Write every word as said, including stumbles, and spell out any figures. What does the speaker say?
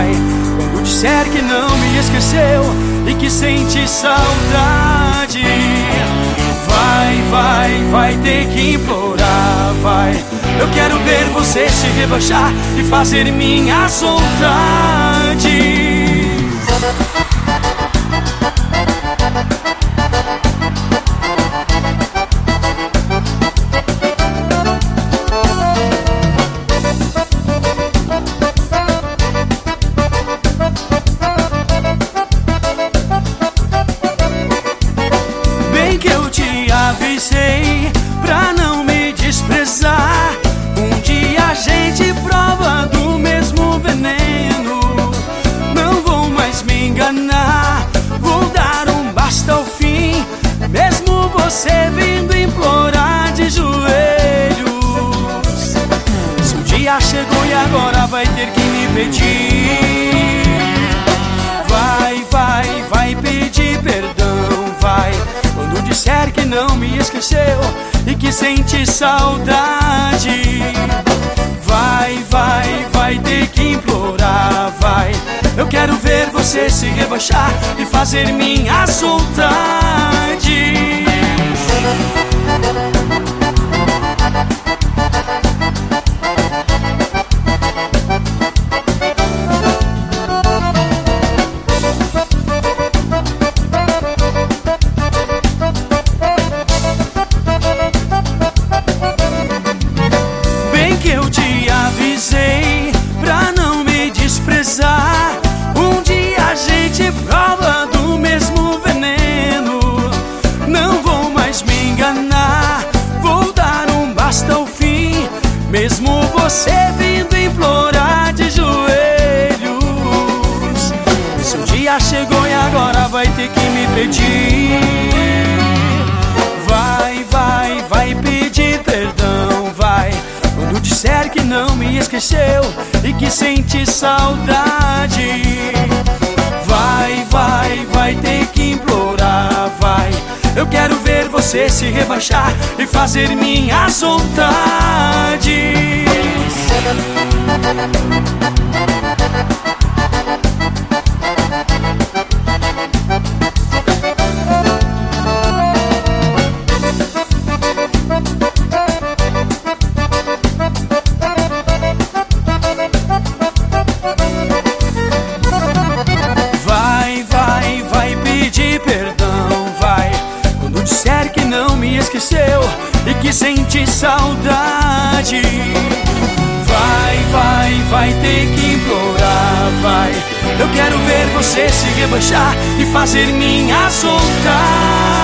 vai. Quando disser que não me esqueceu e que sente saudade, vai, vai, vai ter que implorar, vai. Eu quero ver você se rebaixar e fazer minhas vontades. Bem que eu te avisei pra não me desprezar. Um dia a gente prova do mesmo veneno. Não vou mais me enganar, vou dar um basta ao fim, mesmo você vindo implorar de joelhos. Se um dia chegou e agora vai ter que me pedir, vai, vai, vai pedir perdão, vai. Quando disser que não me esqueceu e que sente saudade, vai, vai, vai ter que implorar, vai. Eu quero ver você se rebaixar e fazer minhas vontades. Eu te avisei pra não me desprezar. Um dia a gente prova do mesmo veneno. Não vou mais me enganar, vou dar um basta ao fim, mesmo você vindo implorar de joelhos. Se um dia chegou e agora vai ter que me pedir, vai, vai, vai pedir perdão, vai. Quando disser que não me esqueceu e que sente saudade, vai, vai, vai ter que implorar, vai. Eu quero ver você se rebaixar e fazer minhas vontades. Perdão, vai. Quando disser que não me esqueceu e que sente saudade, vai, vai, vai ter que implorar, vai. Eu quero ver você se rebaixar e fazer minhas vontades.